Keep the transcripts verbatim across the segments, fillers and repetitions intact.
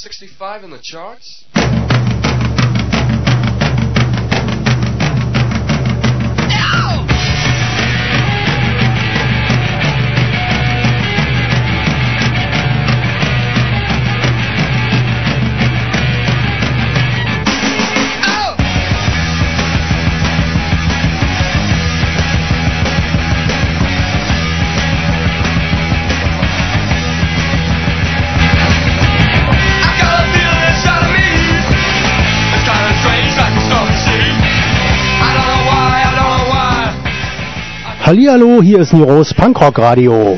sixty-five in the charts. Hallihallo, hier ist Niros Punkrock Radio.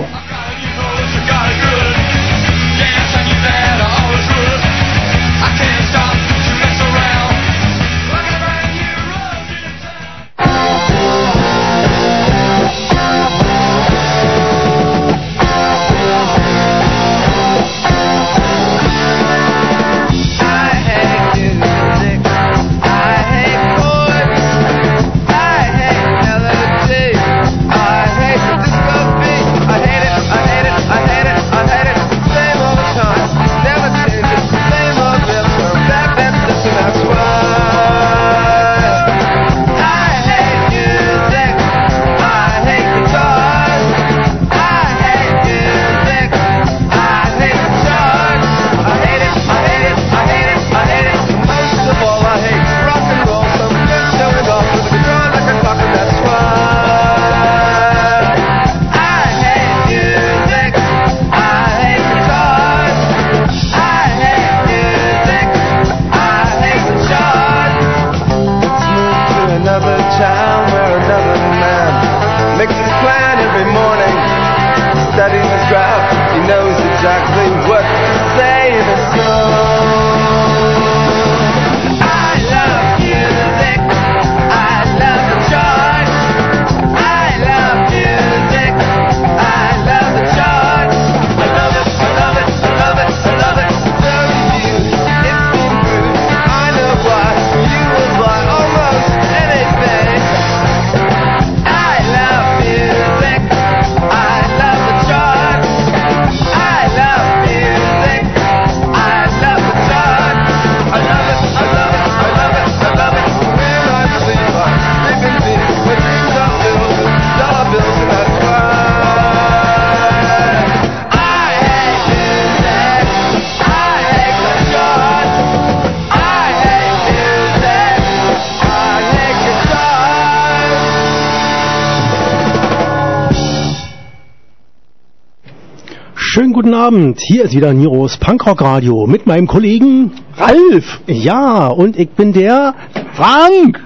Schönen guten Abend, hier ist wieder Niros Punkrock Radio mit meinem Kollegen Ralf. Ja, und ich bin der Frank.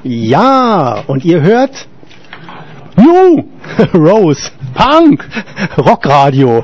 Ja, und ihr hört New Rose Punk Rock Radio.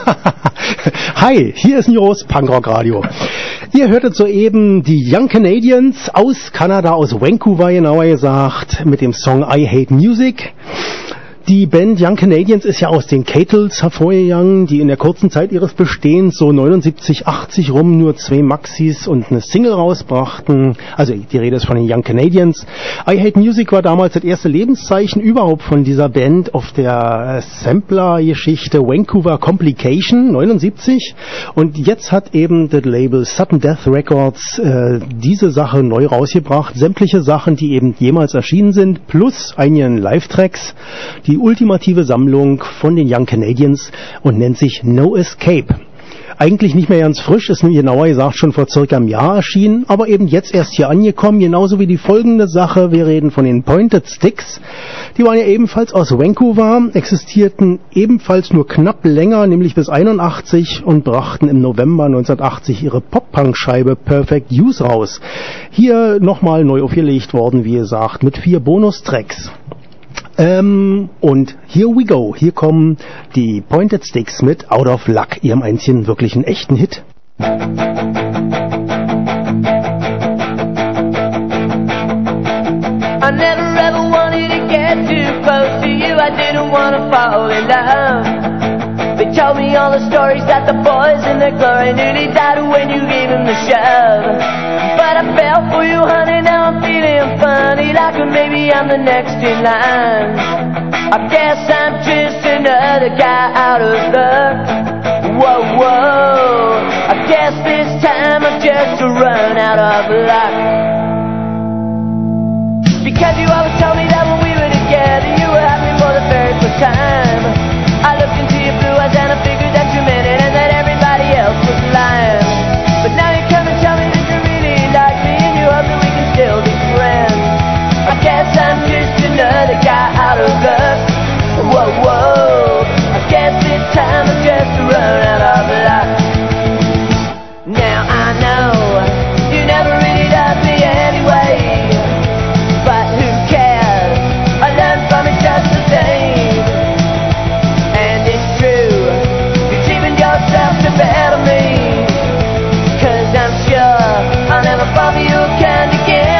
Hi, hier ist Niros Punkrock Radio. Ihr hörtet soeben die Young Canadians aus Kanada, aus Vancouver genauer gesagt, mit dem Song I Hate Music. Die Band Young Canadians ist ja aus den Kettles hervorgegangen, die in der kurzen Zeit ihres Bestehens so neunundsiebzig, achtzig rum nur zwei Maxis und eine Single rausbrachten. Also die Rede ist von den Young Canadians. I Hate Music war damals das erste Lebenszeichen überhaupt von dieser Band auf der Sampler-Geschichte Vancouver Complication neunundsiebzig. Und jetzt hat eben das Label Sudden Death Records äh, diese Sache neu rausgebracht. Sämtliche Sachen, die eben jemals erschienen sind, plus einigen Live-Tracks. Die ultimative Sammlung von den Young Canadians und nennt sich No Escape. Eigentlich nicht mehr ganz frisch, ist genauer gesagt schon vor circa einem Jahr erschienen, aber eben jetzt erst hier angekommen, genauso wie die folgende Sache. Wir reden von den Pointed Sticks. Die waren ja ebenfalls aus Vancouver, existierten ebenfalls nur knapp länger, nämlich bis einundachtzig und brachten im November neunzehnhundertachtzig ihre Pop-Punk-Scheibe Perfect Use raus. Hier nochmal neu aufgelegt worden, wie gesagt, mit vier Bonustracks. Ähm, und here we go. Hier kommen die Pointed Sticks mit Out of Luck, ihrem einzigen wirklichen echten Hit. I never ever wanted to get too close to you. I didn't want to fall in love. They told me all the stories that the boys in their glory nearly died when you gave them the shove. But I fell for you, honey, now I'm feeling funny, like maybe I'm the next in line. I guess I'm just another guy out of luck. Whoa, whoa, I guess this time I've just run out of luck. Because you always told me that when we were together you were happy for the very first time. I looked into your blue eyes and I figured that you meant it and that everybody else was lying. But now you come and tell me that you really like me and you hope that we can still be friends. I guess I'm just another guy out of luck. Whoa, whoa, I guess this time I've just run out of luck. Now I know you never really loved me anyway, but who cares? I learned from it just the same. And it's true, you cheapened yourself to better me. Cause I'm sure I'll never fall for your kind again.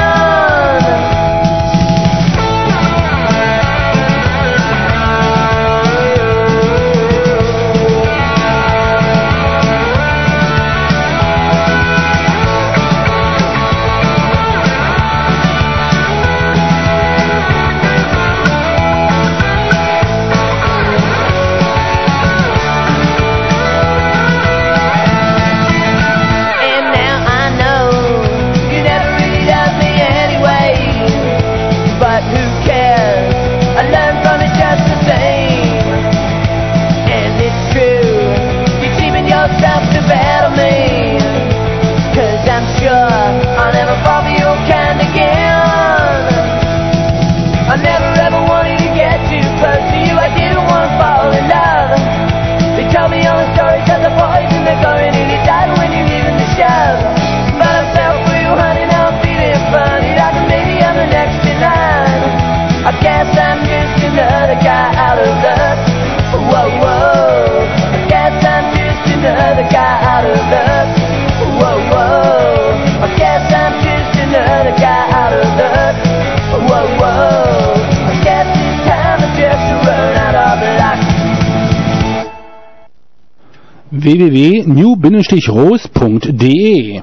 w w w punkt new rose punkt d e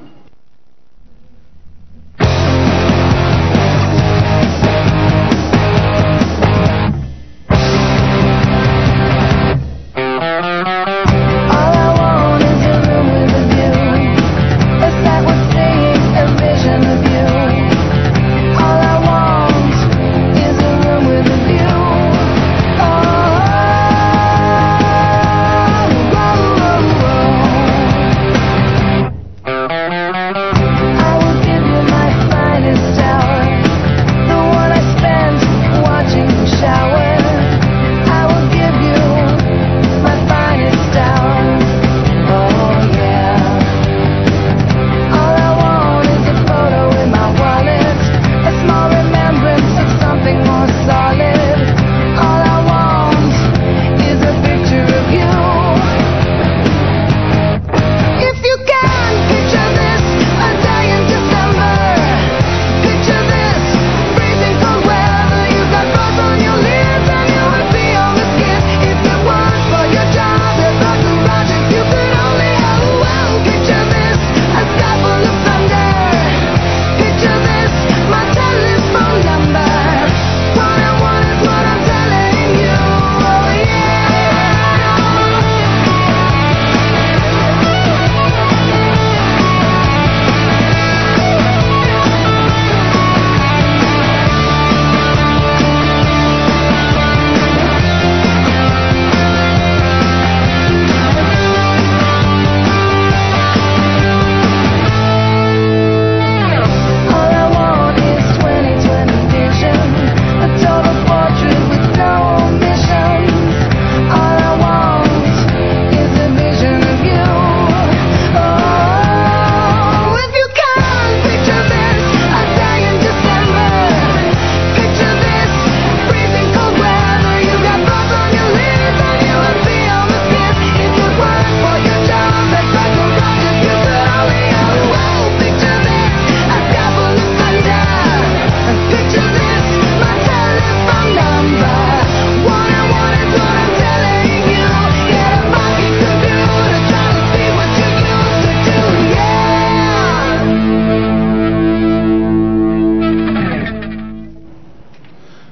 Oh,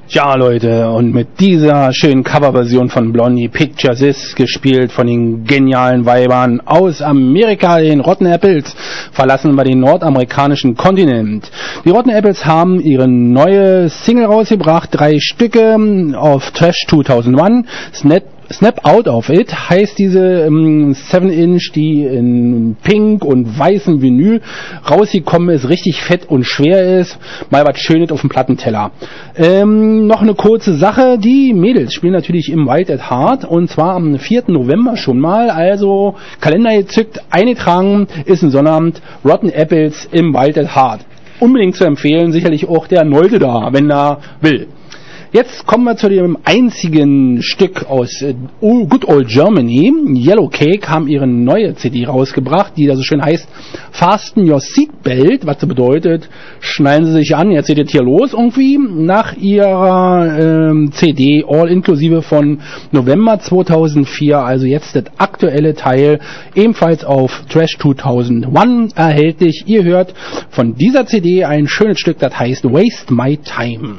Ja, Leute, und mit dieser schönen Coverversion von Blondie Picture This, gespielt von den genialen Weibern aus Amerika, den Rotten Apples, verlassen wir den nordamerikanischen Kontinent. Die Rotten Apples haben ihre neue Single rausgebracht, drei Stücke auf Trash zweitausendeins. Snap Snap Out of It heißt diese ähm, seven Inch, die in pink und weißem Vinyl rausgekommen ist, richtig fett und schwer ist. Mal was Schönes auf dem Plattenteller. Ähm, noch eine kurze Sache, die Mädels spielen natürlich im Wild at Heart und zwar am vierten November schon mal, also Kalender gezückt, eingetragen, ist ein Sonnabend, Rotten Apples im Wild at Heart. Unbedingt zu empfehlen, sicherlich auch der Neute da, wenn er will. Jetzt kommen wir zu dem einzigen Stück aus äh, Good Old Germany. Yellow Cake haben ihre neue C D rausgebracht, die da so schön heißt Fasten Your Seatbelt, was so bedeutet, schnallen Sie sich an, jetzt geht es hier los irgendwie. Nach ihrer ähm, C D All inklusive von November zweitausendvier, also jetzt das aktuelle Teil, ebenfalls auf Trash zweitausendeins erhältlich. Ihr hört von dieser C D ein schönes Stück, das heißt Waste My Time.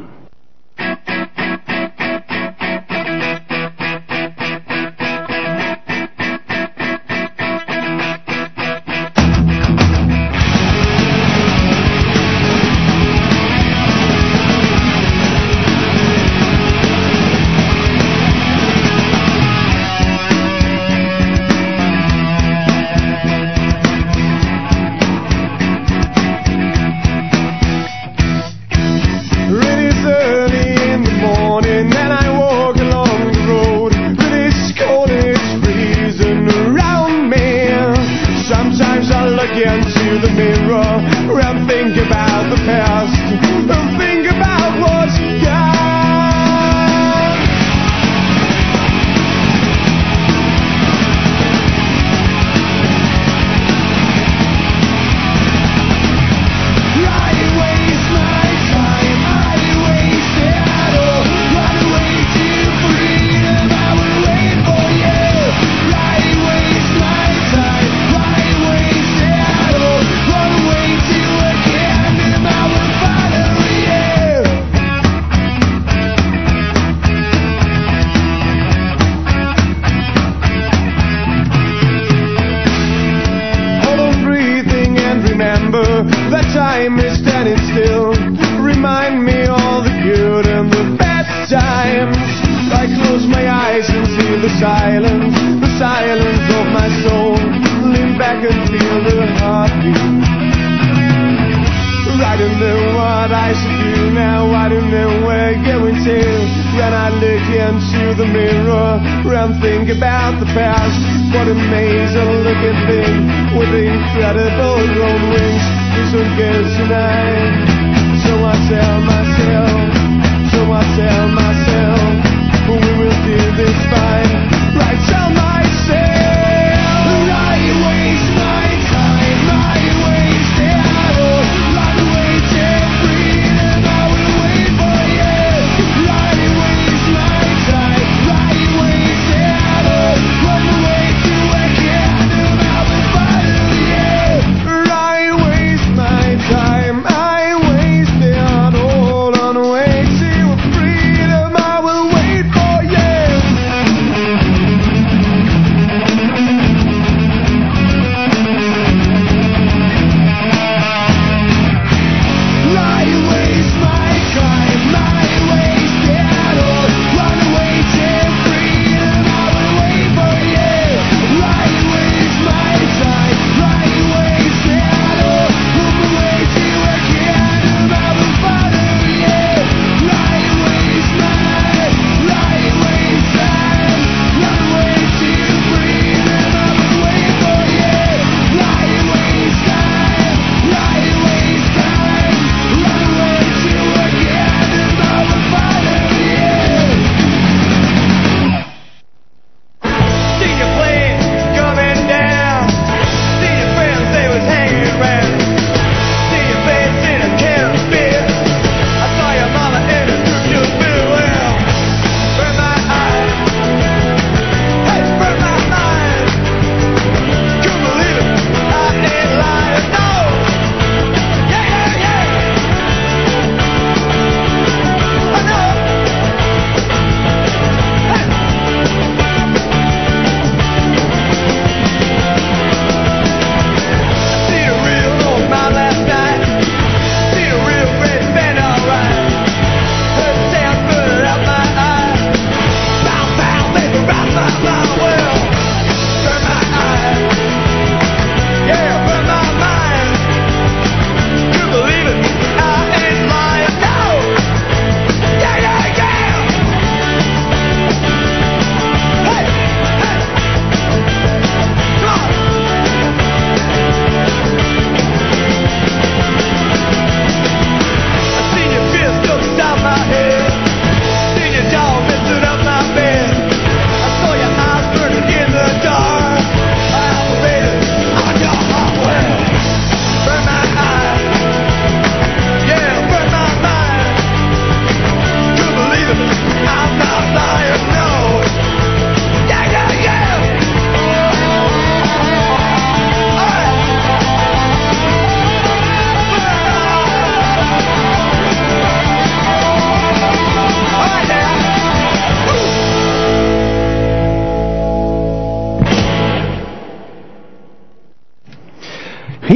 I waste my time, I waste it all.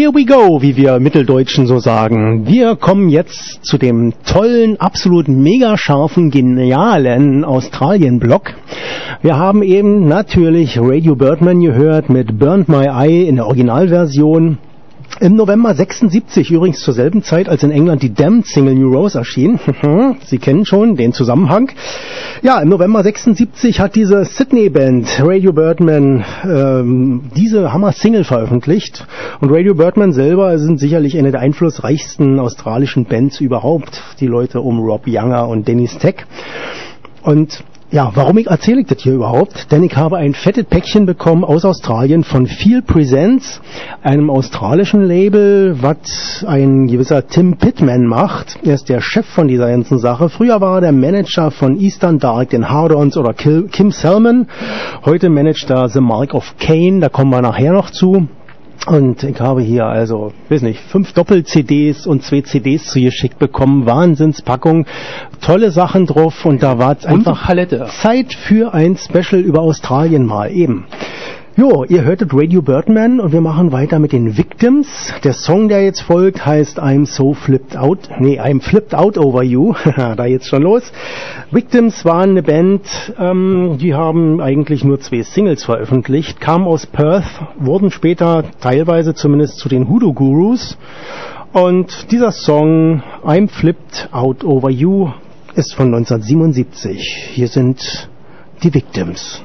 Here we go, wie wir Mitteldeutschen so sagen. Wir kommen jetzt zu dem tollen, absolut mega scharfen, genialen Australien-Block. Wir haben eben natürlich Radio Birdman gehört mit Burned My Eye in der Originalversion. Im November sechsundsiebzig, übrigens zur selben Zeit, als in England die Damned-Single New Rose erschien. Sie kennen schon den Zusammenhang. Ja, im November sechsundsiebzig hat diese Sydney-Band Radio Birdman ähm, diese Hammer-Single veröffentlicht. Und Radio Birdman selber sind sicherlich eine der einflussreichsten australischen Bands überhaupt. Die Leute um Rob Younger und Dennis Tech. Und ja, warum ich erzähle ich das hier überhaupt? Denn ich habe ein fettes Päckchen bekommen aus Australien von Feel Presents, einem australischen Label, was ein gewisser Tim Pittman macht. Er ist der Chef von dieser ganzen Sache. Früher war er der Manager von Eastern Dark, den Hard-Ons oder Kim Salmon. Heute managt er The Mark of Cain, da kommen wir nachher noch zu. Und ich habe hier also, weiß nicht, fünf Doppel-C Ds und zwei C Ds zugeschickt bekommen. Wahnsinnspackung, tolle Sachen drauf und da war es einfach Palette. Zeit für ein Special über Australien mal eben. Jo, ihr hörtet Radio Birdman und wir machen weiter mit den Victims. Der Song, der jetzt folgt, heißt I'm so flipped out. Nee, I'm flipped out over you. Da geht's schon los. Victims waren eine Band, ähm, die haben eigentlich nur zwei Singles veröffentlicht, kamen aus Perth, wurden später teilweise zumindest zu den Hoodoo Gurus. Und dieser Song I'm flipped out over you ist von neunzehnhundertsiebenundsiebzig. Hier sind die Victims.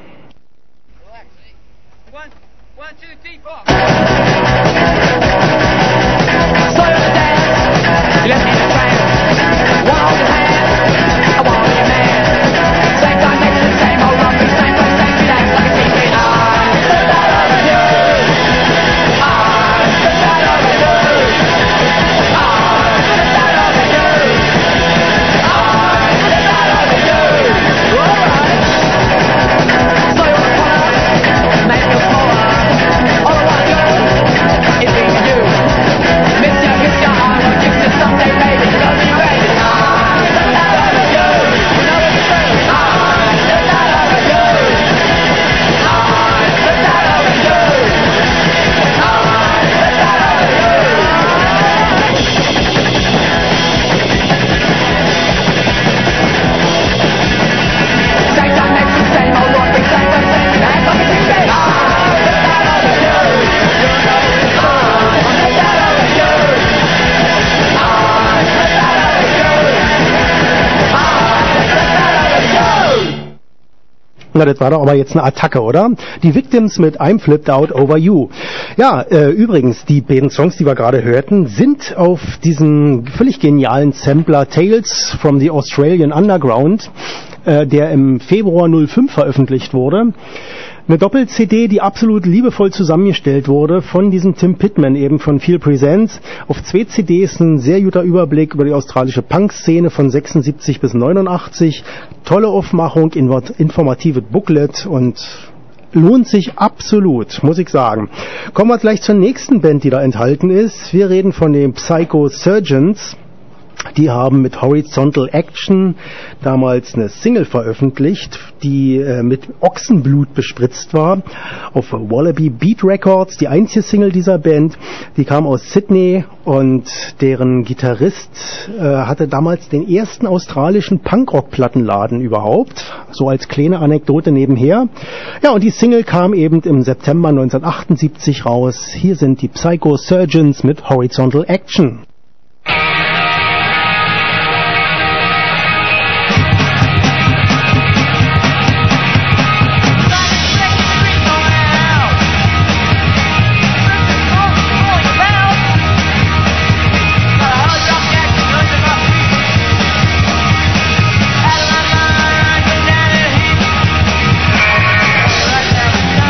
Na, das war doch aber jetzt eine Attacke, oder? Die Victims mit I'm Flipped Out Over You. Ja, äh, übrigens, die beiden Songs, die wir gerade hörten, sind auf diesem völlig genialen Sampler Tales from the Australian Underground, äh, der im Februar null fünf veröffentlicht wurde. Eine Doppel-C D, die absolut liebevoll zusammengestellt wurde von diesem Tim Pittman, eben von Feel Presents. Auf zwei C Ds ein sehr guter Überblick über die australische Punk-Szene von sechsundsiebzig bis neunundachtzig. Tolle Aufmachung, informatives Booklet und lohnt sich absolut, muss ich sagen. Kommen wir gleich zur nächsten Band, die da enthalten ist. Wir reden von den Psycho Surgeons. Die haben mit Horizontal Action damals eine Single veröffentlicht, die äh, mit Ochsenblut bespritzt war, auf Wallaby Beat Records, die einzige Single dieser Band. Die kam aus Sydney und deren Gitarrist äh, hatte damals den ersten australischen Punkrock-Plattenladen überhaupt, so als kleine Anekdote nebenher. Ja, und die Single kam eben im September neunzehnhundertachtundsiebzig raus. Hier sind die Psycho Surgeons mit Horizontal Action.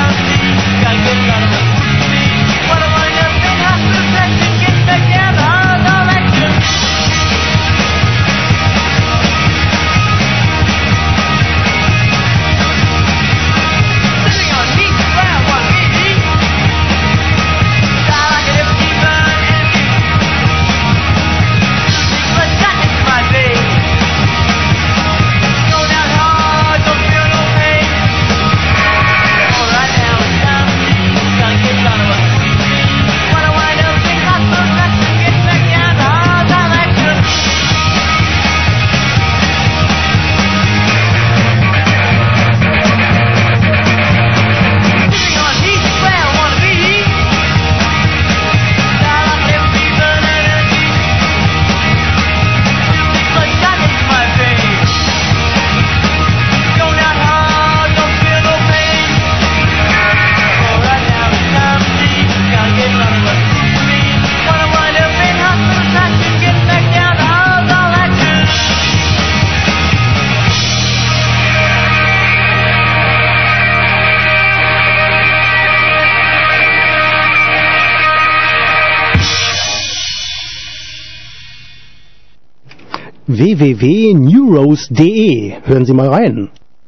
Together w w w punkt newrose punkt de. Hören Sie mal rein.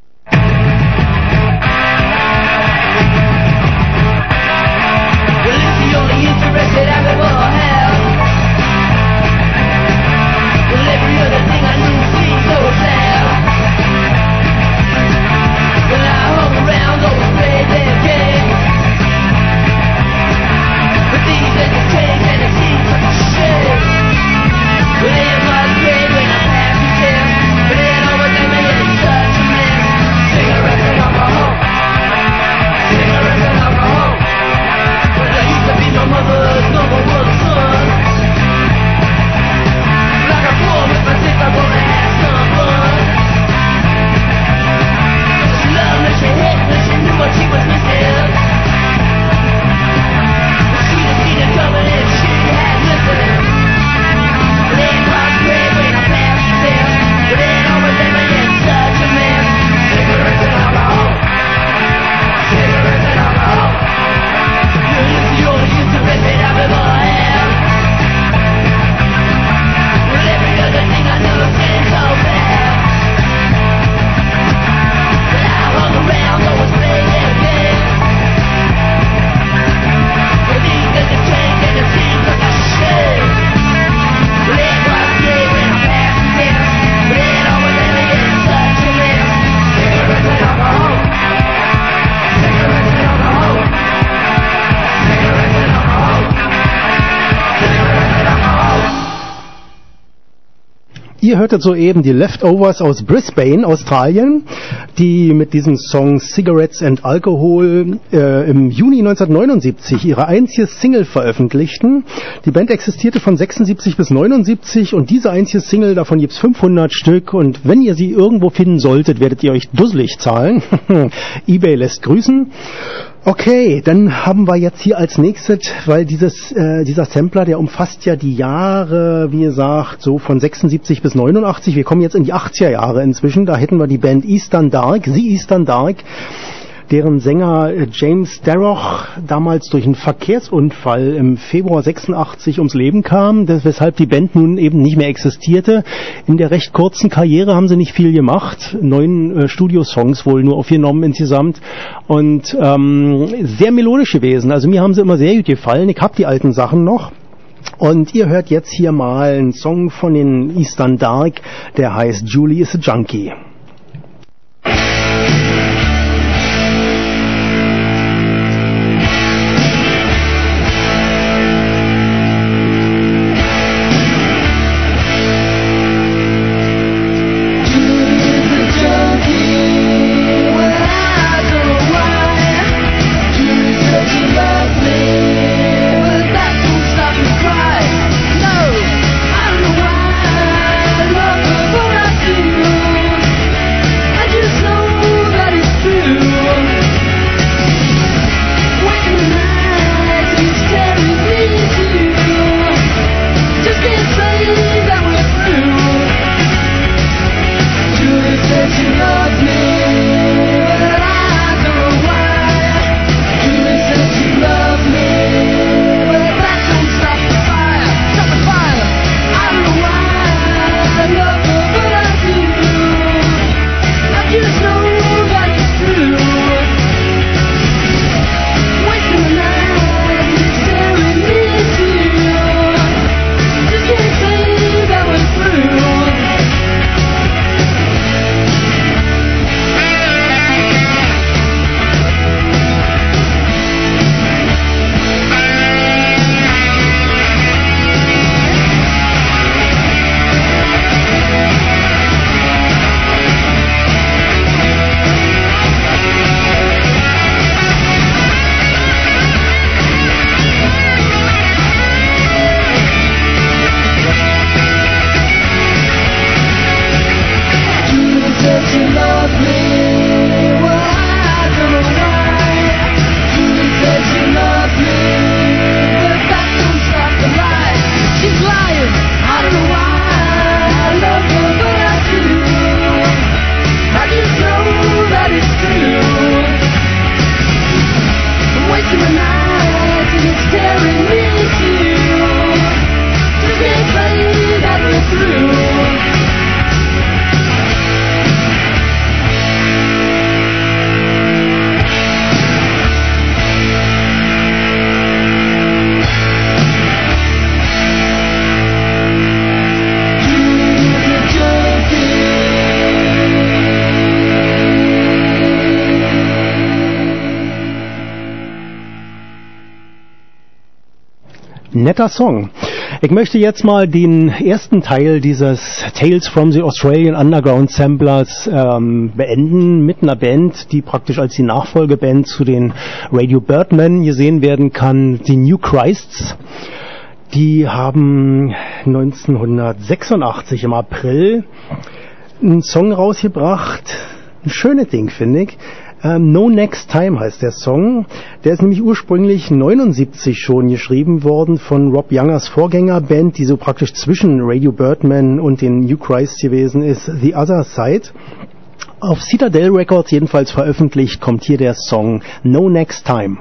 Ihr hörtet soeben die Leftovers aus Brisbane, Australien, die mit diesem Song Cigarettes and Alcohol äh, im Juni neunzehnhundertneunundsiebzig ihre einzige Single veröffentlichten. Die Band existierte von sechsundsiebzig bis neunundsiebzig und diese einzige Single, davon gibt's fünfhundert Stück und wenn ihr sie irgendwo finden solltet, werdet ihr euch dusselig zahlen. eBay lässt grüßen. Okay, dann haben wir jetzt hier als nächstes, weil dieses äh, dieser Sampler, der umfasst ja die Jahre, wie gesagt, so von sechsundsiebzig bis neunundachtzig. Wir kommen jetzt in die achtziger Jahre inzwischen. Da hätten wir die Band Eastern Dark, The Eastern Dark, deren Sänger James Darroch damals durch einen Verkehrsunfall im Februar sechsundachtzig ums Leben kam, das, weshalb die Band nun eben nicht mehr existierte. In der recht kurzen Karriere haben sie nicht viel gemacht, neun äh, Studiosongs wohl nur aufgenommen insgesamt und ähm, sehr melodisch gewesen. Also mir haben sie immer sehr gut gefallen, ich habe die alten Sachen noch. Und ihr hört jetzt hier mal einen Song von den Eastern Dark, der heißt Julie is a Junkie. No, I don't know why I love her, but I do. Netter Song. Ich möchte jetzt mal den ersten Teil dieses Tales from the Australian Underground Samplers ähm, beenden mit einer Band, die praktisch als die Nachfolgeband zu den Radio Birdmen gesehen werden kann, die New Christs. Die haben neunzehnhundertsechsundachtzig im April einen Song rausgebracht. Ein schönes Ding, finde ich. Um, No Next Time heißt der Song. Der ist nämlich ursprünglich neunundsiebzig schon geschrieben worden von Rob Youngers Vorgängerband, die so praktisch zwischen Radio Birdman und den New Christ gewesen ist, The Other Side. Auf Citadel Records jedenfalls veröffentlicht kommt hier der Song No Next Time.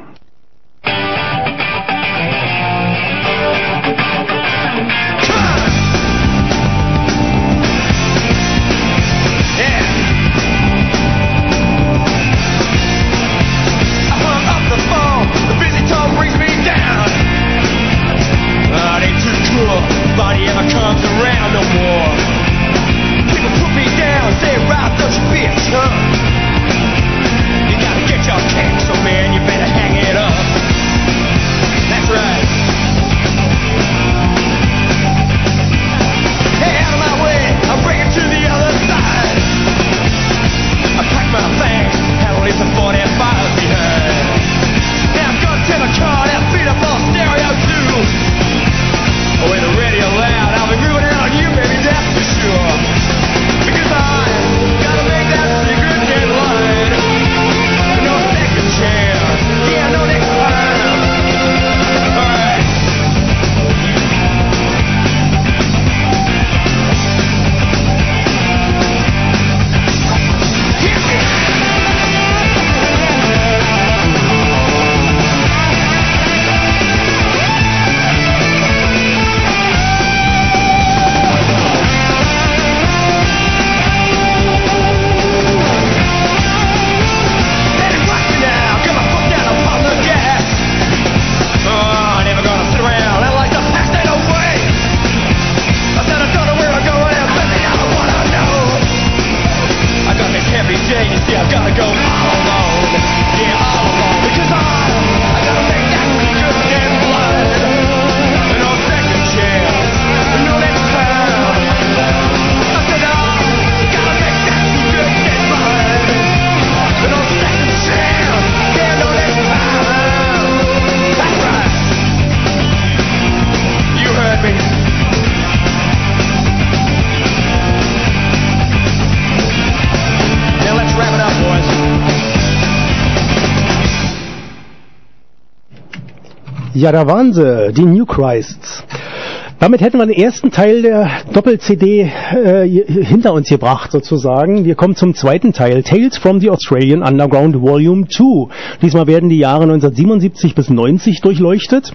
Ja, da waren sie, die New Christs. Damit hätten wir den ersten Teil der Doppel-C D äh, hinter uns gebracht, sozusagen. Wir kommen zum zweiten Teil, Tales from the Australian Underground Volume zwei. Diesmal werden die Jahre neunzehnhundertsiebenundsiebzig bis neunzig durchleuchtet.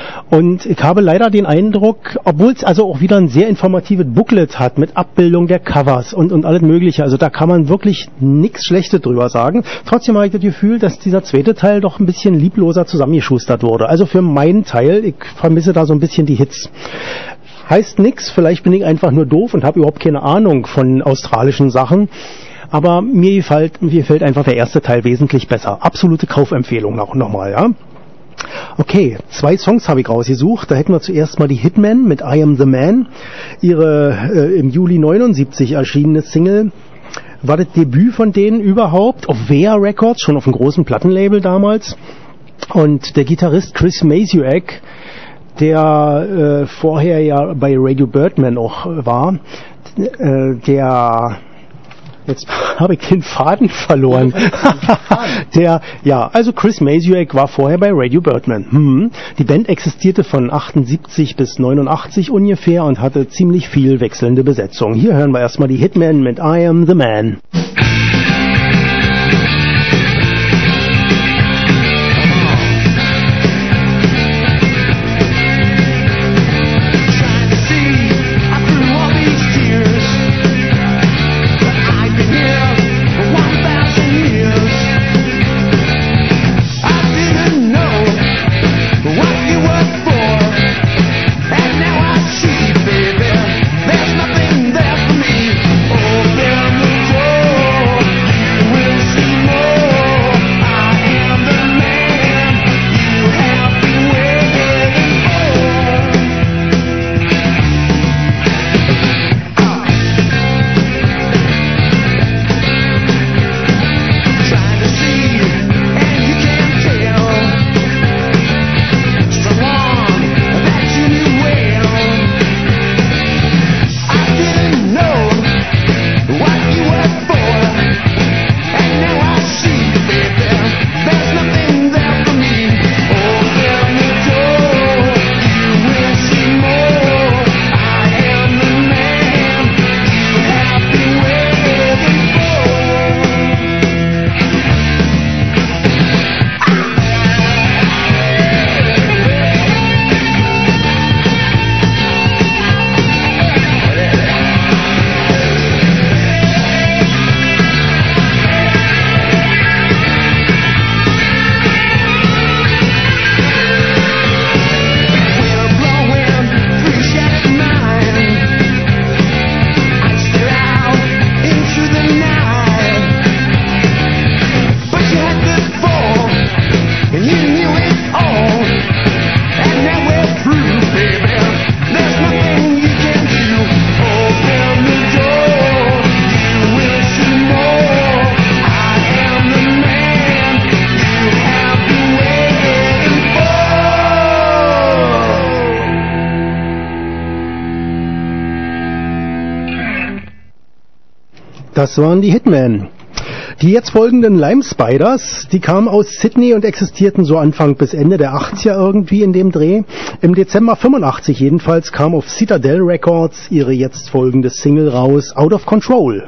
Und ich habe leider den Eindruck, obwohl es also auch wieder ein sehr informatives Booklet hat mit Abbildung der Covers und, und alles Mögliche, also da kann man wirklich nichts Schlechtes drüber sagen. Trotzdem habe ich das Gefühl, dass dieser zweite Teil doch ein bisschen liebloser zusammengeschustert wurde. Also für meinen Teil, ich vermisse da so ein bisschen die Hits. Heißt nix, vielleicht bin ich einfach nur doof und habe überhaupt keine Ahnung von australischen Sachen. Aber mir gefällt, mir gefällt einfach der erste Teil wesentlich besser. Absolute Kaufempfehlung noch, noch mal, ja. Okay, zwei Songs habe ich rausgesucht. Da hätten wir zuerst mal die Hitmen mit I Am The Man. Ihre äh, im Juli neunundsiebzig erschienene Single. War das Debüt von denen überhaupt auf Vea Records, schon auf einem großen Plattenlabel damals. Und der Gitarrist Chris Masuak, der äh, vorher ja bei Radio Birdman auch war, äh, der... Jetzt habe ich den Faden verloren. Der, ja, also Chris Masuak war vorher bei Radio Birdman. Hm. Die Band existierte von achtundsiebzig bis neunundachtzig ungefähr und hatte ziemlich viel wechselnde Besetzung. Hier hören wir erstmal die Hitmen mit I Am The Man. There's nothing there for me. Open the door. Das waren die Hitmen. Die jetzt folgenden Lime Spiders, die kamen aus Sydney und existierten so Anfang bis Ende der achtziger irgendwie in dem Dreh. Im Dezember fünfundachtzig jedenfalls kam auf Citadel Records ihre jetzt folgende Single raus, Out of Control.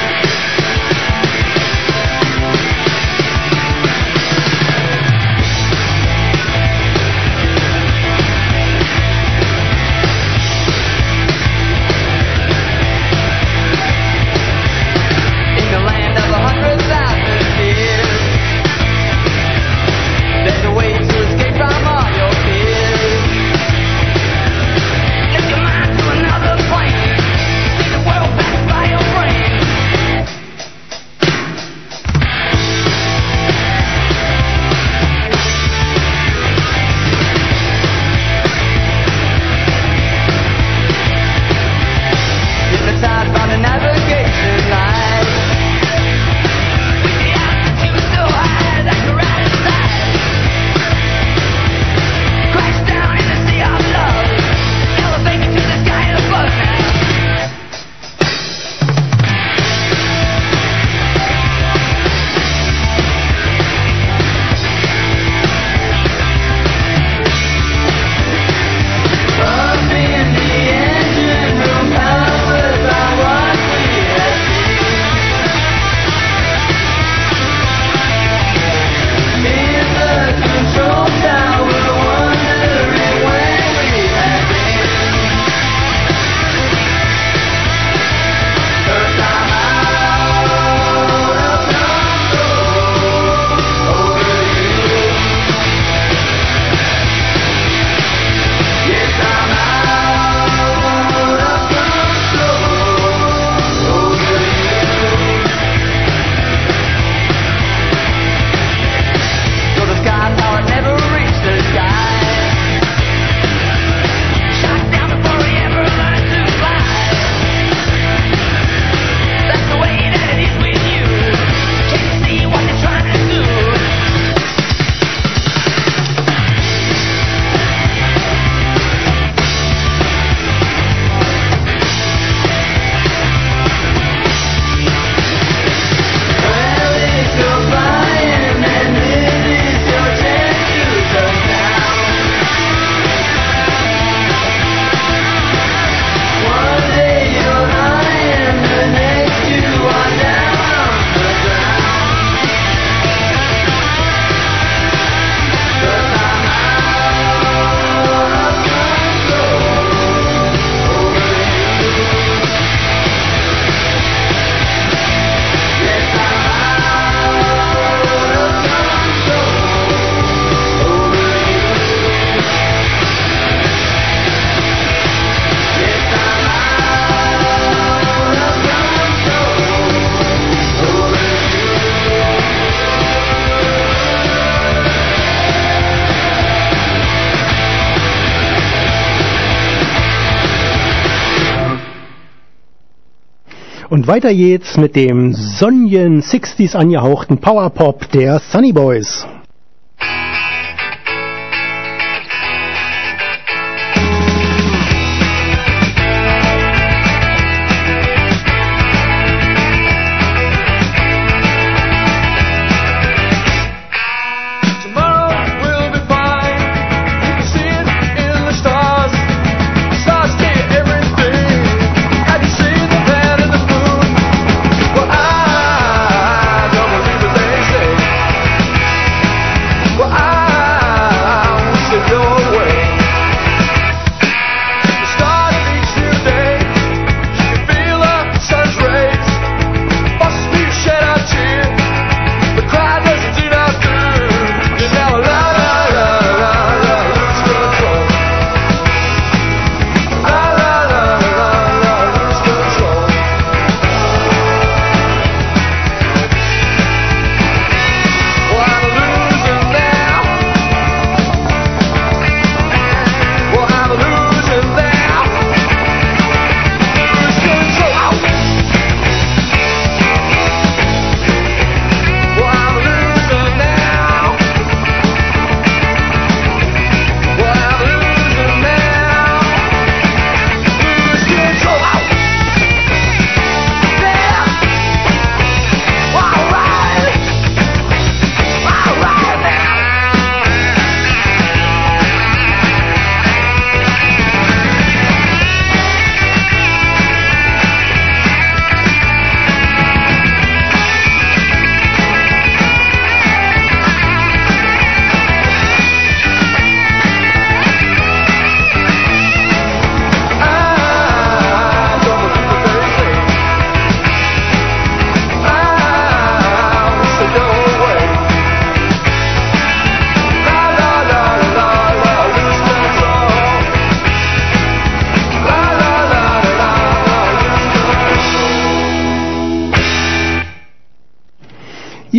Und weiter geht's mit dem Sonnigen sechziger angehauchten Powerpop der Sunny Boys. I don't believe what they say.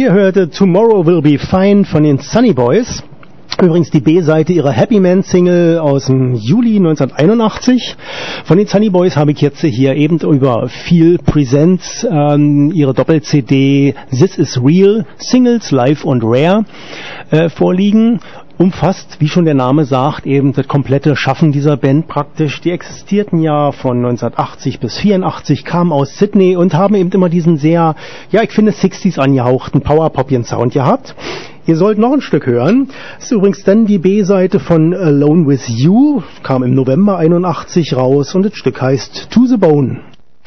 Ihr hörte Tomorrow Will Be Fine von den Sunny Boys. Übrigens die B-Seite ihrer Happy Man Single aus dem Juli neunzehnhunderteinundachtzig. Von den Sunny Boys habe ich jetzt hier eben über Feel Presents ähm, ihre Doppel-C D This Is Real, Singles, Live und Rare äh, vorliegen. Umfasst, wie schon der Name sagt, eben das komplette Schaffen dieser Band praktisch. Die existierten ja von neunzehnhundertachtzig bis vierundachtzig, kamen aus Sydney und haben eben immer diesen sehr, ja ich finde sechziger angehauchten Power-Poppian-Sound gehabt. Ihr sollt noch ein Stück hören. Das ist übrigens dann die B-Seite von Alone With You, kam im November einundachtzig raus und das Stück heißt To The Bone.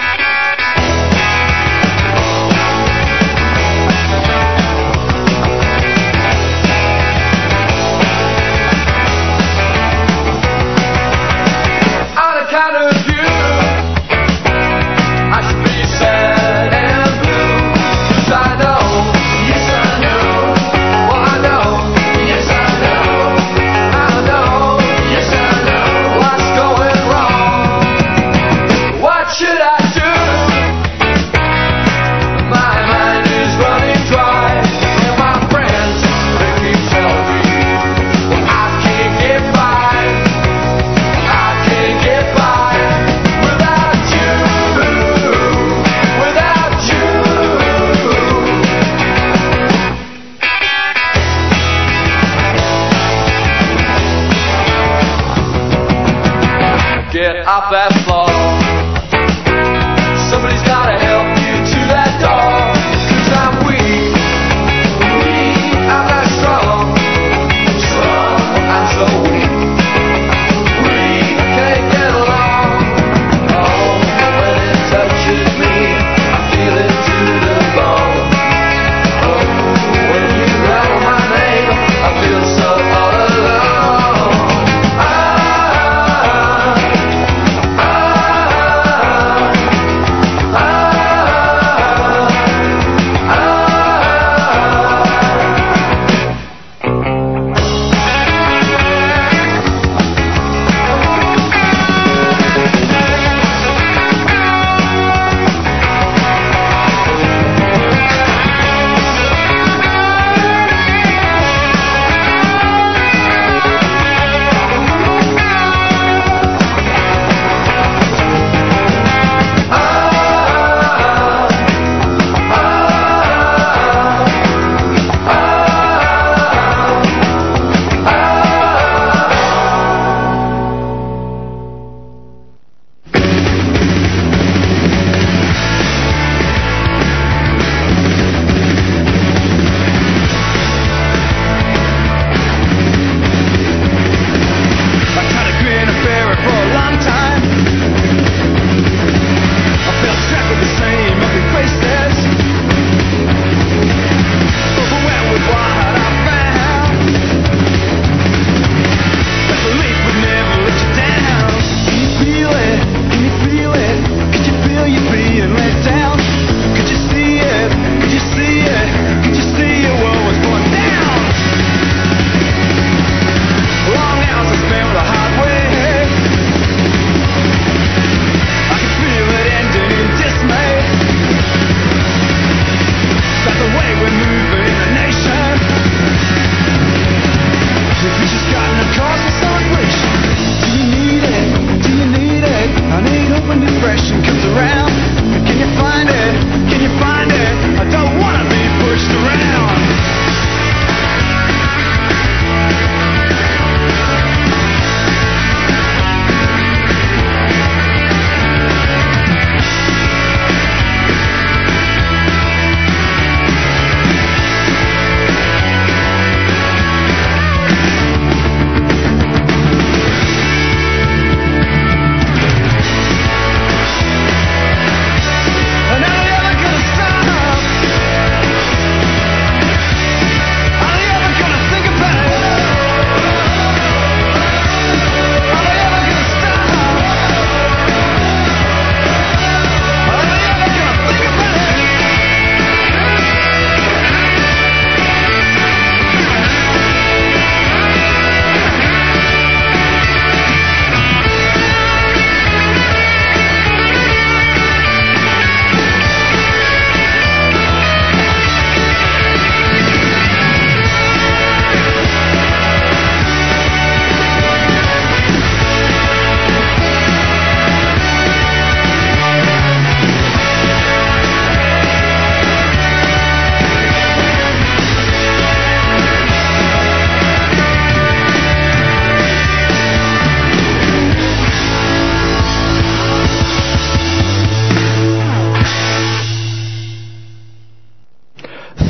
Off that floor, somebody's gotta help you to that door. 'Cause I'm weak, weak, I'm not strong, strong, I'm so weak, weak, can't get along. Oh, when it touches me, I feel it to the bone. Oh, when you rattle my name, I feel so all alone. Ah, ah,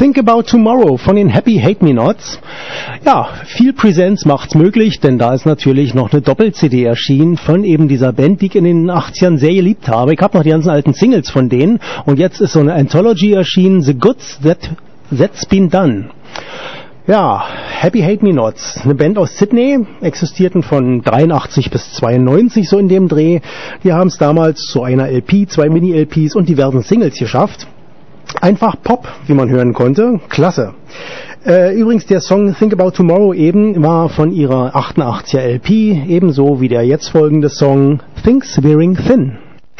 Think About Tomorrow von den Happy Hate Me Nots. Ja, viel Präsenz macht's möglich, denn da ist natürlich noch eine Doppel-C D erschienen von eben dieser Band, die ich in den achtzigern sehr geliebt habe. Ich habe noch die ganzen alten Singles von denen und jetzt ist so eine Anthology erschienen, The Goods That, That's Been Done. Ja, Happy Hate Me Nots, eine Band aus Sydney, existierten von dreiundachtzig bis zweiundneunzig so in dem Dreh. Die haben es damals zu einer L P, zwei Mini-L Ps und diversen Singles geschafft. Einfach Pop, wie man hören konnte. Klasse. Äh, übrigens, der Song Think About Tomorrow eben war von ihrer achtundachtziger L P, ebenso wie der jetzt folgende Song Things Wearing Thin.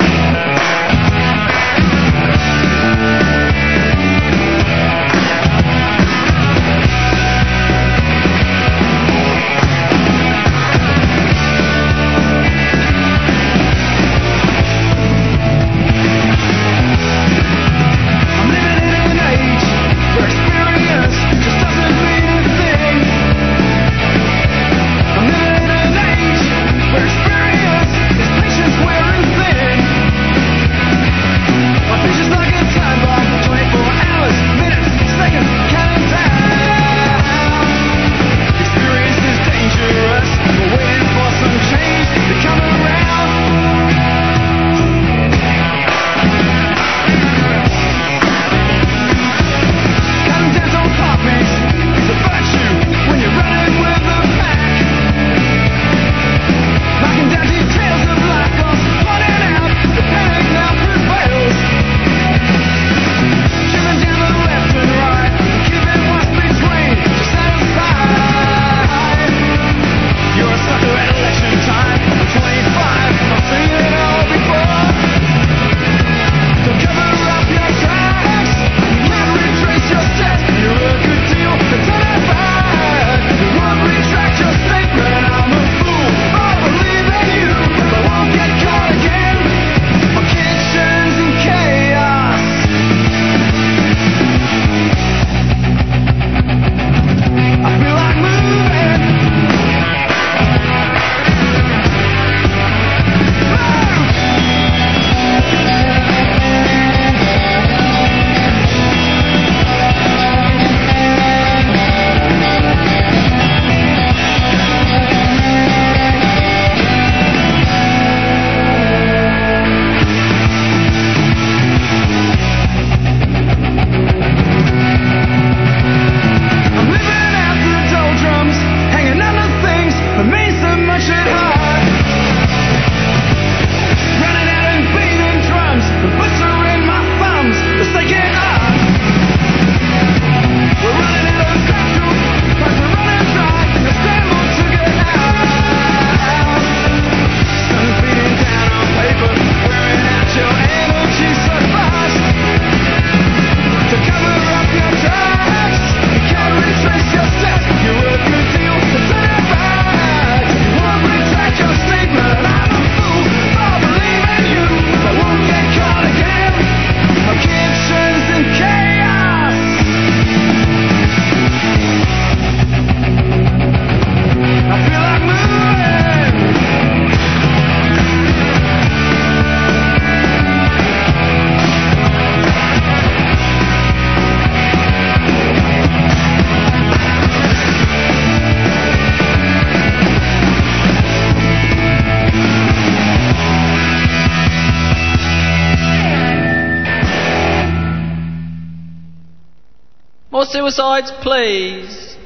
More suicides, please.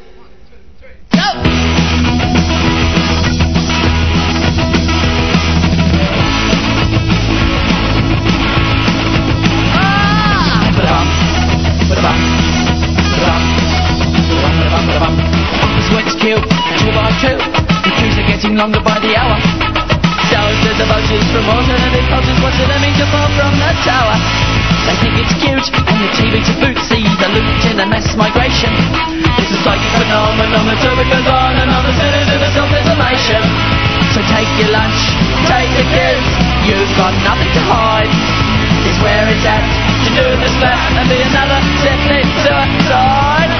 Go! Kill, two by two. The queues are getting longer by the hour. Soldiers of vultures from alternative cultures watching them to fall from the tower. They think it's cute, and the T V to boot see the loot in the mass migration. It's a psychic phenomenon that goes on and on until the self-isolation. So take your lunch, take the kids, you've got nothing to hide. It's where it's at, to do this left and be another step suicide.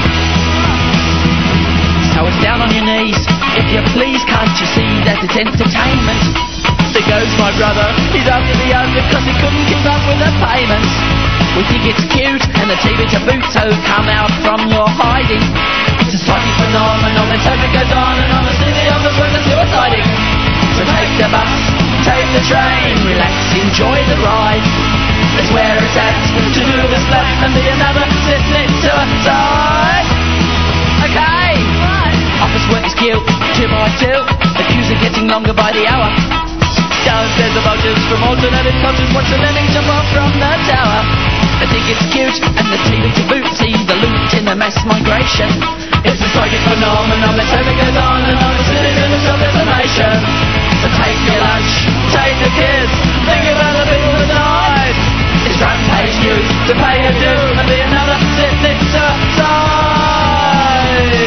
So it's down on your knees, if you please, can't you see that it's entertainment? There goes my brother, he's after the young because he couldn't keep up with the payments. We think it's cute and the T V's a boot, so come out from your hiding. It's a psychic phenomenon, and so it goes on and on. The city of the world is suiciding. So take the bus, take the train, relax, enjoy the ride. It's where it's at, to do this left and be another sitting to a side. Okay, office work is cute, two by two. The queues are getting longer by the hour. Downstairs the vultures from alternative cultures watch the lemmings jump off from the tower. I think it's cute and the T V to boot, see the loot in the mass migration. It's a psychic phenomenon, let's hope it goes on and on. It's citizen of self-information. So take your lunch, take the kids, think about the people who died. It's front page news to pay a due and be another sitting to side.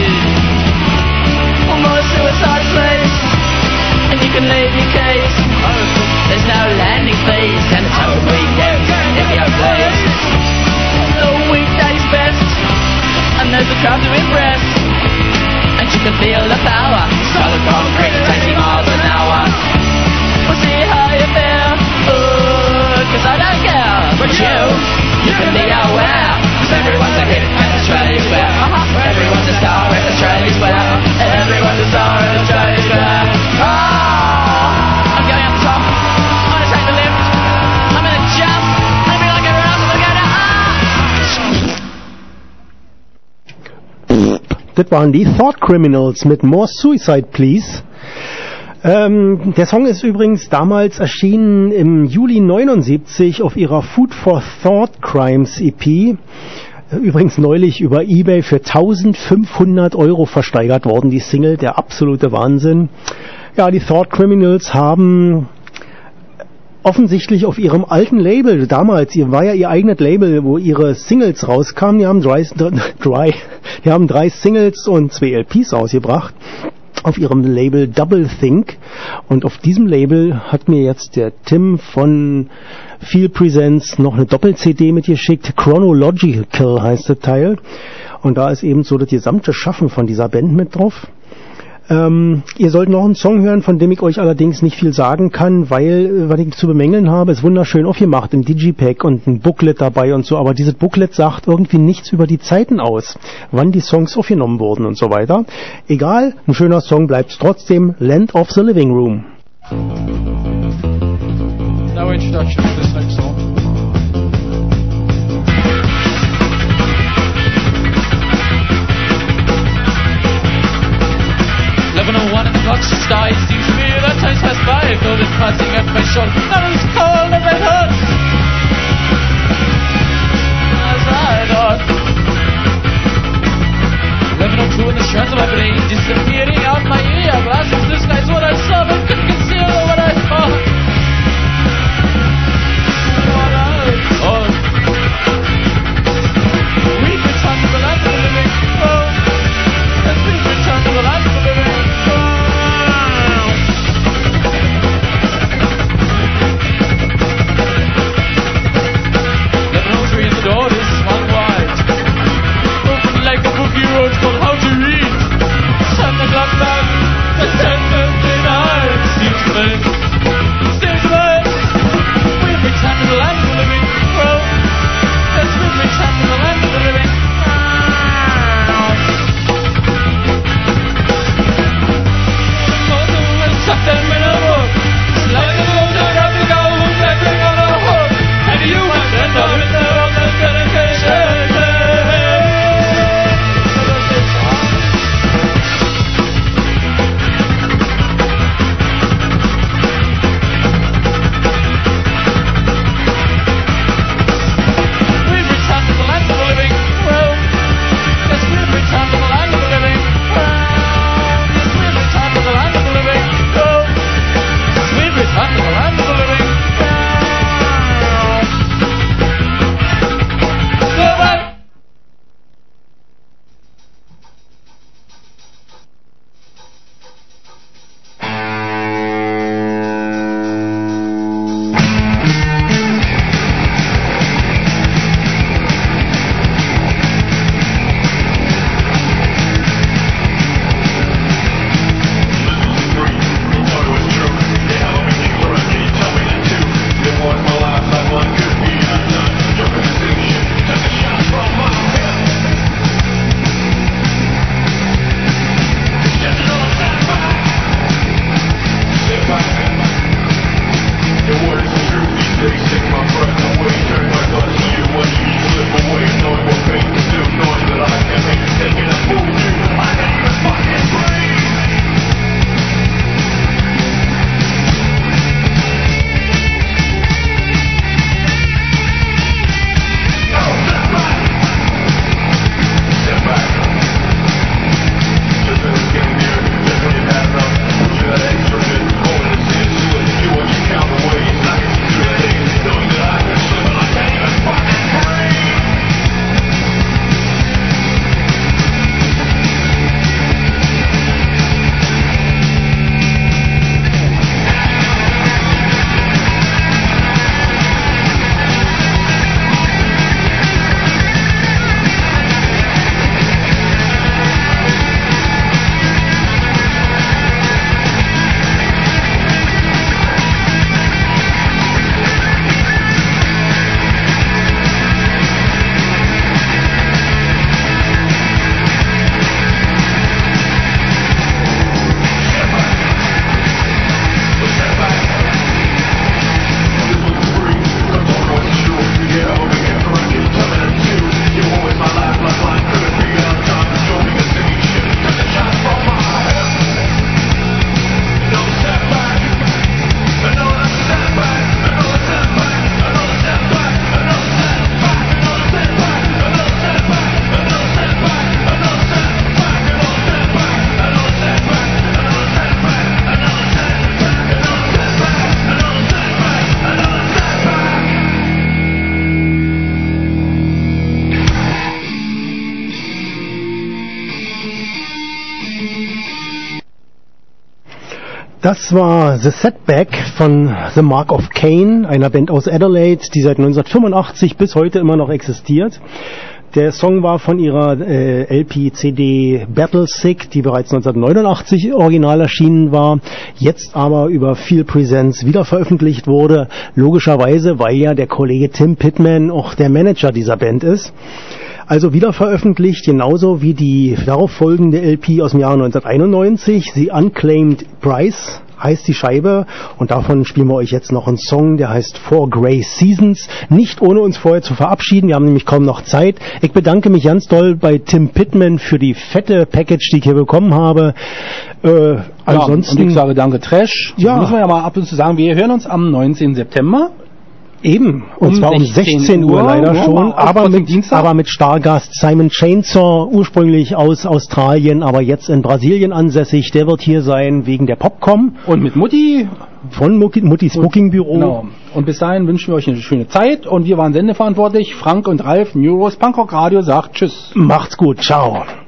One more suicide please, and you can leave your keys. There's no landing fees and it's over weekends if you please. The weekday's best, and there's a crowd to impress, and you can feel the power. Solid concrete taking miles an hour. We'll see how you feel. Ooh, cause I don't care. But you, you can be aware. Cause everyone's a hit at Australia's Fair. Uh-huh. Everyone's a star at Australia's Fair. Everyone's a star at Australia's Fair. Oh, I'm going up top. I'm gonna take the lift. I'm gonna jump. I'm gonna be like everyone else. I'm gonna go down. Ah! Das waren die Thought Criminals mit More Suicide Please. Ähm, der Song ist übrigens damals erschienen im Juli neunundsiebzig auf ihrer Food for Thought Crimes E P. Übrigens neulich über eBay für eintausendfünfhundert Euro versteigert worden, die Single, der absolute Wahnsinn. Ja, die Thought Criminals haben offensichtlich auf ihrem alten Label, damals, ihr war ja ihr eigenes Label, wo ihre Singles rauskamen, die haben drei, drei, die haben drei Singles und zwei L Ps rausgebracht, auf ihrem Label Double Think, und auf diesem Label hat mir jetzt der Tim von Feel Presents noch eine Doppel-C D mitgeschickt, Chronological heißt das Teil, und da ist eben so das gesamte Schaffen von dieser Band mit drauf. Ähm, ihr sollt noch einen Song hören, von dem ich euch allerdings nicht viel sagen kann, weil, was ich zu bemängeln habe, ist wunderschön aufgemacht im Digipack und ein Booklet dabei und so, aber dieses Booklet sagt irgendwie nichts über die Zeiten aus, wann die Songs aufgenommen wurden und so weiter. Egal, ein schöner Song bleibt trotzdem, Land of the Living Room. No introduction to this next song. eleven oh one in the clock, the sky seems to be that time's passed by. I feel it passing at my shoulder. Now it's cold and it hurts. As I thought. eleven oh two in the strands of my brain, disappearing out my ear. Glasses, this guy's what I saw, but couldn't conceal what I thought. What Das war The Setback von The Mark of Cain, einer Band aus Adelaide, die seit neunzehnhundertfünfundachtzig bis heute immer noch existiert. Der Song war von ihrer äh, L P C D Battle Sick, die bereits neunzehnhundertneunundachtzig original erschienen war, jetzt aber über Feel Presents wieder veröffentlicht wurde, logischerweise, weil ja der Kollege Tim Pittman auch der Manager dieser Band ist. Also wieder veröffentlicht, genauso wie die darauf folgende L P aus dem Jahre neunzehnhunderteinundneunzig, The Unclaimed Prize heißt die Scheibe, und davon spielen wir euch jetzt noch einen Song, der heißt Four Grey Seasons, nicht ohne uns vorher zu verabschieden, wir haben nämlich kaum noch Zeit. Ich bedanke mich ganz doll bei Tim Pittman für die fette Package, die ich hier bekommen habe. Äh, ansonsten, ja, und ich sage danke Trash. Ja. Müssen wir ja mal ab und zu sagen, wir hören uns am neunzehnten September. Eben, und um zwar um sechzehn Uhr leider ja, schon, aber mit, aber mit Stargast Simon Chainsaw, ursprünglich aus Australien, aber jetzt in Brasilien ansässig. Der wird hier sein wegen der Popcom. Und mit Mutti. Von Mutti, Muttis Bookingbüro. Genau. Und bis dahin wünschen wir euch eine schöne Zeit, und wir waren sendeverantwortlich. Frank und Ralf, Neuros Punkrock Radio sagt Tschüss. Macht's gut, ciao.